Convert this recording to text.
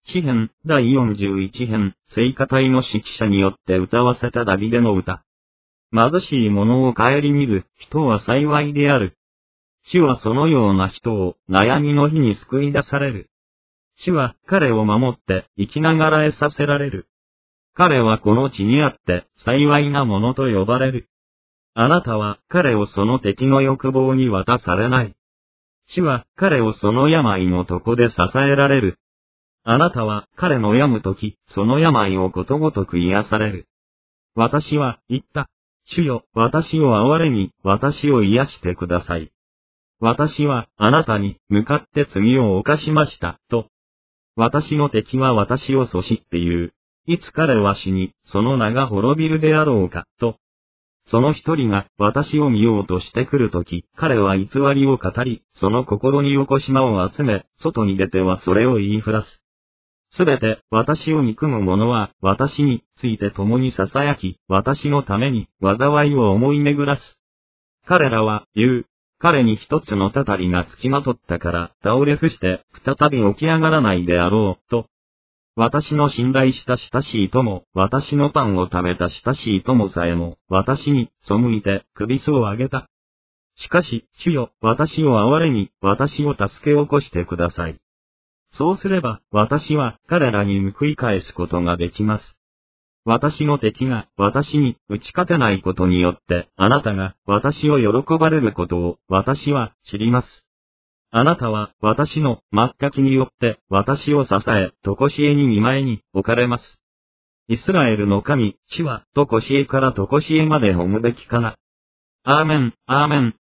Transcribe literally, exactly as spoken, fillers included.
詩編だいよんじゅういち編、聖歌隊の指揮者によって歌わせたダビデの歌。貧しい者を顧みる人は幸いである。主はそのような人を悩みの日に救い出される。主は彼を守って生きながらえさせられる。彼はこの地にあって幸いな者と呼ばれる。あなたは彼をその敵の欲望に渡されない。主は彼をその病の床で支えられる。あなたは彼の病むとき、その病をことごとく癒される。私は言った。主よ、私を憐れに、私を癒してください。私はあなたに向かって罪を犯しました、と。私の敵は私をそしって言う。いつ彼は死に、その名が滅びるであろうか、と。その一人が私を見ようとしてくるとき、彼は偽りを語り、その心によこしまを集め、外に出てはそれを言いふらす。すべて私を憎む者は私について共に囁き、私のために災いを思い巡らす。彼らは言う。彼に一つのたたりがつきまとったから倒れ伏して再び起き上がらないであろう、と。私の信頼した親しい友、私のパンを食べた親しい友さえも、私に背いて首すを上げた。しかし、主よ、私を憐れに、私を助け起こしてください。そうすれば、私は彼らに報い返すことができます。私の敵が私に打ち勝てないことによって、あなたが私を喜ばれることを私は知ります。あなたは私の末かきによって私を支え、とこしえに見舞いに置かれます。イスラエルの神、主はとこしえからとこしえまで褒むべきかな。アーメン、アーメン。